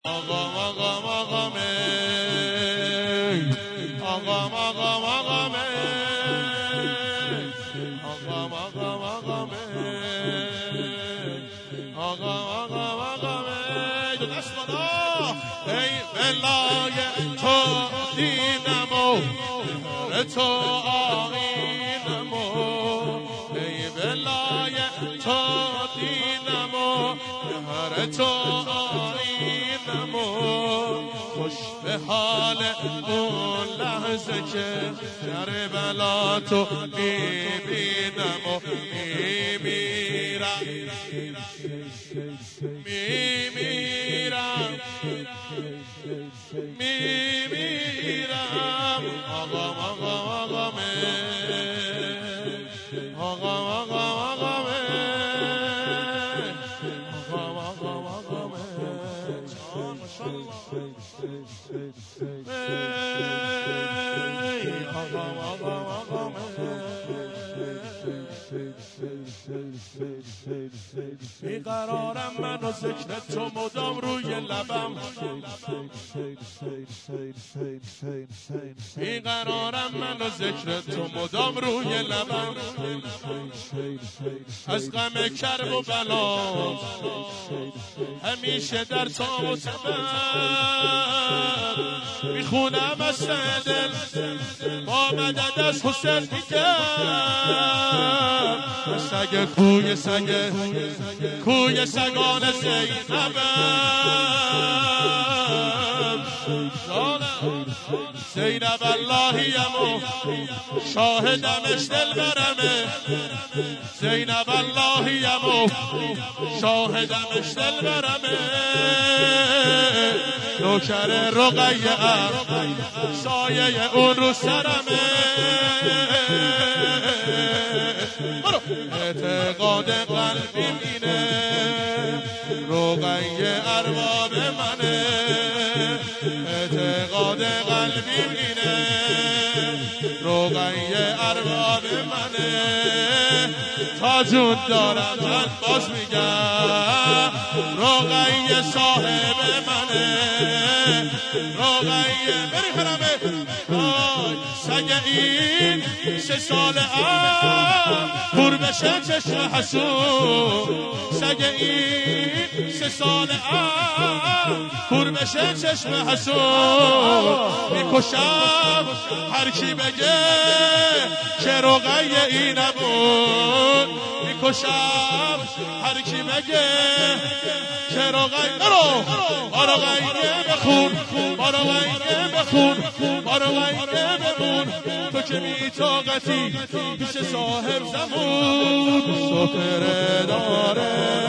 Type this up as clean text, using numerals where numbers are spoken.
تو آینم ای بلای تو دینم هر تو آینم خوش به حال اون لحظه که کربلا تو میبینم و میمیرم بیقرارم من و ذکر تو مدام روی لبم بیقرارم من و ذکر تو مدام روی لبم از غم کرب و بلا همیشه در تام و تبم میخونم از دل با مدد از حسین میگم سگ کوی سگان زینبم زینب اللهیم و شاهدمش دل برمه زینب اللهیم و شاهدمش دل برمه نوکر رقیه ام سایه اون رو سرمه اعتقاد قلبی اینه رقیه ارباب منه اعتقاد قلبی اینه رقیه ارباب منه تا جون دارم من باز میگم رقیه صاحب منه رقیه بری حرمه سگ این 3 ساله پر بشه چشم حسود سگ این 3 ساله پر بشه چشم حسود میکشم هر کی بگه که رقیه این نبود میکشم هر کی بگه که رقیه نرو با رقیه بخون با رقیه بخون با رقیه بمون تو که بی‌طاقتی پیش صاحب زمون سفره داره